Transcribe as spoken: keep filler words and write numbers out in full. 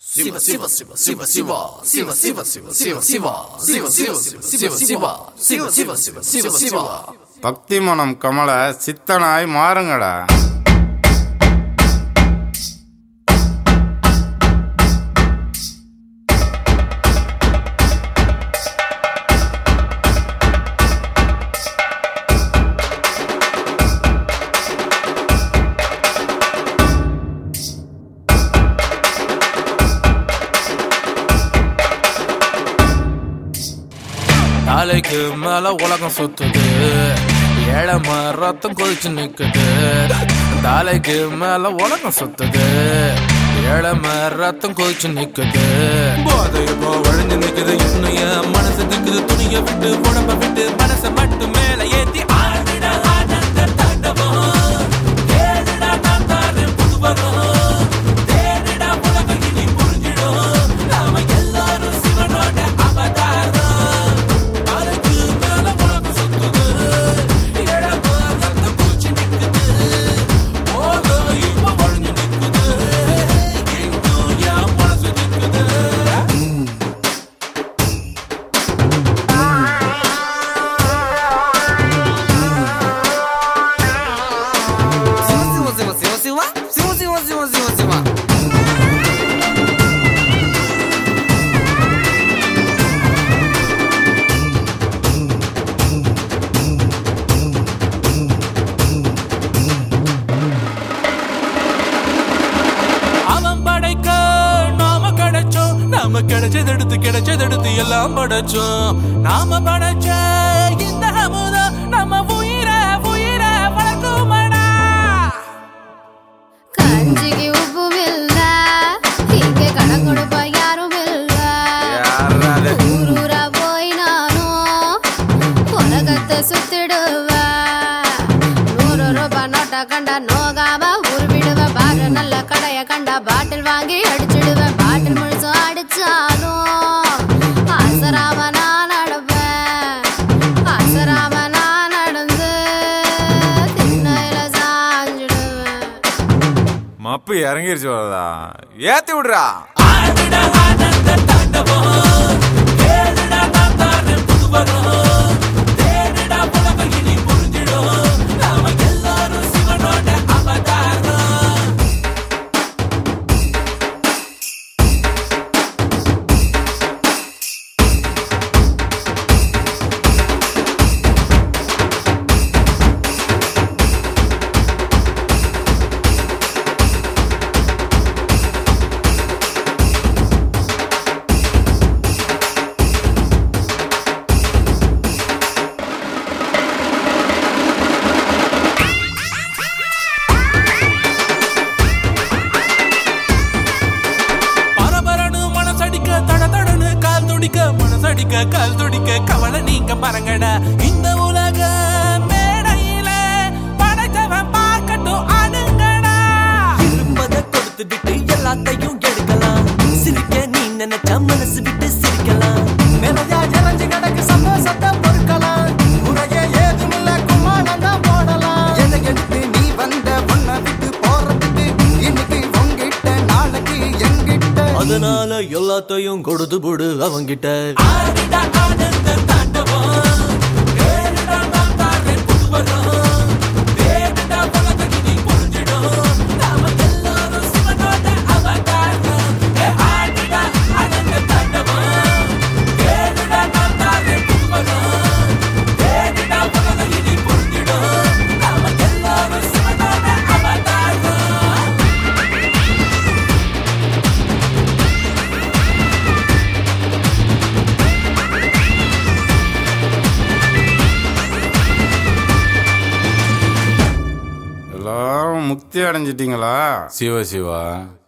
Siva Siva Siva Siva Siva Siva Siva Siva Siva Siva Siva Siva Siva Siva Siva Siva Siva Siva பக்தி மனம் கமல சித்தனாய் மாறுங்கடா. தலைக்கு மேல உலகம் சுத்துது, ஏழம ரத்தம் கொதிச்சு நிக்குது. தலைக்கு மேல உலகம் சுத்துது, ஏழம ரத்தம் கொதிச்சு நிக்குது. போதை இப்போ வழிஞ்சு நிக்குது, இன்னும் என் மனசு நிக்குது. துணிய விட்டு உடம்ப விட்டு மனசை மட்டும் மேல ஏத்தி ஆடிட ஆனந்த தாண்டவம். ஏழுடா நான் தாரு புதுவரம், தேடிடா உலகம் இனி புரிஞ்சிடும். நாம எல்லாரும் சிவனோட அவதாரம். நாம கிடைச்சதெடுத்து கிடைச்சதெடுத்து எல்லாம் படைச்சோம். நாம படைச்ச இந்த அமுதம் நம்ம உயிர உயிர வளர்க்குமடா. கஞ்சிக்கு உப்பும் இல்ல, இங்க கடன் கொடுப்ப யாரும் இல்ல. ஊரூரா போய் நானும் உலகத்தை சுத்திடுவேன். நூறு ரூபாய் நோட்டை கண்டா நோகாம உருவிடுவேன். பாரு நல்ல கடைய கண்டா பாட்டில் வாங்கி அடிச்சிடுவேன். பாட்டில் முழுசும் அடிச்சாலும் அசராம நான் நடப்பேன். அசராம நான் நடந்து திண்ணையில சாஞ்சிடுவேன். மப்பு இறங்கிருச்சு வரதா, ஏத்தி விடுறா. மனசடிக்க கால் துடிக்க கவலை நீங்க மறங்கடா. இந்த உலக மேடையில படைச்சவன் பார்க்கட்டும் அணுங்கடா. இருப்பதை கொடுத்து விட்டு எல்லாத்தையும் எடுக்கலாம். சிரிக்க நீ நினைச்சா மனசு விட்டு சிரிக்கலாம். மேலையா இறஞ்சி கிடக்கு சந்தோஷத்தை பொறுக்கலாம். முறையே ஏதும் இல்ல குமாரம் தான் போடலாம். எதை எடுத்து நீ வந்த ஒன்ன விட்டு போறதுக்கு இன்னைக்கு உங்கிட்ட நாளைக்கு எங்கிட்ட. அதனால எல்லாத்தையும் கொடுத்து போடு அவங்கிட்ட. எல்லாரும் முக்தி அடைஞ்சிட்டீங்களா? சிவா சிவா